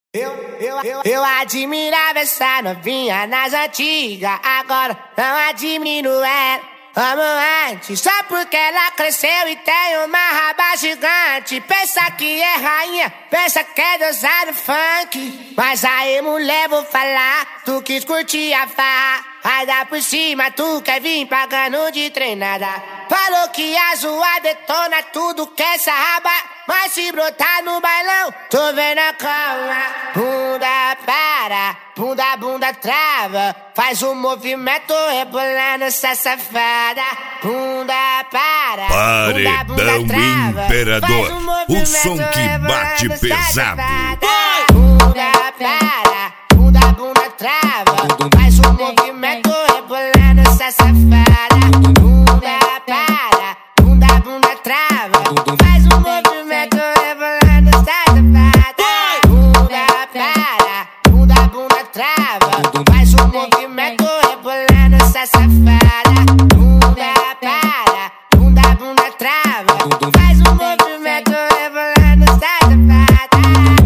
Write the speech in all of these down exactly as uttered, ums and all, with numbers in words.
Eu, eu, eu, eu admirava essa novinha nas antigas, agora não admiro ela. Amo antes, só porque ela cresceu e tem uma raba gigante. Pensa que é rainha, pensa que é deusa do funk. Mas aí, mulher, vou falar, tu quis curtir a farra. Vai dar por cima, tu quer vir pagando de treinada. Falou que a zoar detona tudo que essa raba. Mas se brotar no bailão, tô vendo a calma. Bunda para, bunda, bunda trava. Faz um movimento rebolando essa safada. Bunda para, Paredão bunda, bunda trava. Imperador, um o som que bate pesado. Bunda para, bunda, bunda trava. Faz um movimento rebolando essa safada. Bunda para, bunda, bunda trava. Faz um movimento rebolando essa safada. Bunda para, bunda, bunda trava. Faz um movimento rebolando essa safada. Bunda para, bunda, bunda trava. Faz um movimento rebolando essa safada.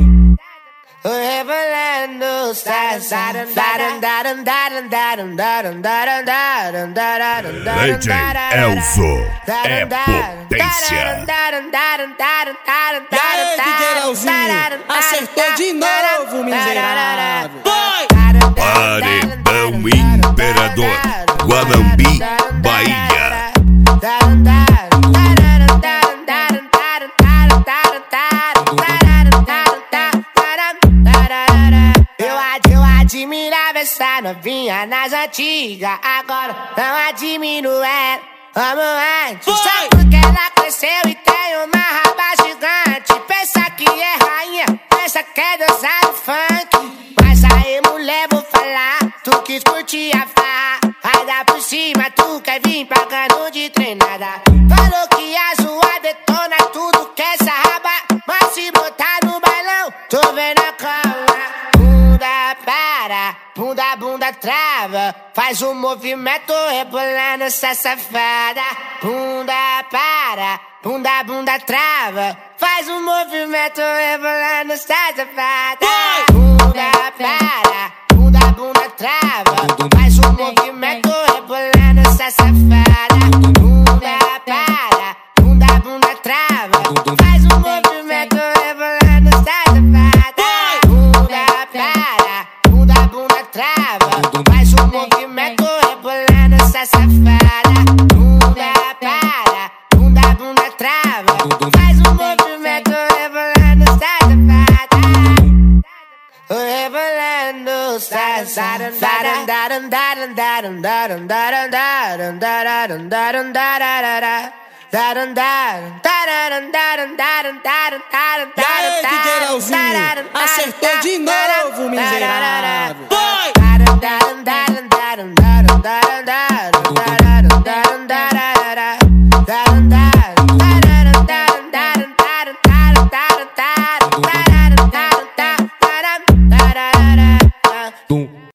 Rebolando essa safada. D J Elzo é potência. E aí, D J Elzinho, acertou de novo, miserável. Paredão Imperador, Guanambi, Bahia. Eu, ad, eu admirava essa novinha nas antigas, agora não admiro ela. Amo antes, só porque ela cresceu e tem uma raba gigante. Pensa que é rainha, pensa que é deusa do funk. Mas aí, mulher, vou falar, tu quis curtir a farra. Vai dar por cima, tu quer vir pagando de treinada. Falou que a zoar detona tudo que essa raba. Mas se botar no bailão, tô vendo a calma. Bunda para, bunda, bunda trava. Faz um movimento rebolando essa safada. Bunda para, bunda, bunda trava. Faz um movimento rebolando essa safada. Bunda para, bunda, bunda trava. Faz um movimento rebolando essa safada. Bunda para, bunda, bunda trava. Faz um movimento rebolando essa safada. Bunda para, bunda, bunda trava. Faz um movimento rebolando essa safada. Bunda para, bunda, bunda trava. Faz um movimento rebolando essa safada. Rebolando essa safada. E aí, D J Elzinho, acertou de novo, miserável. Vai!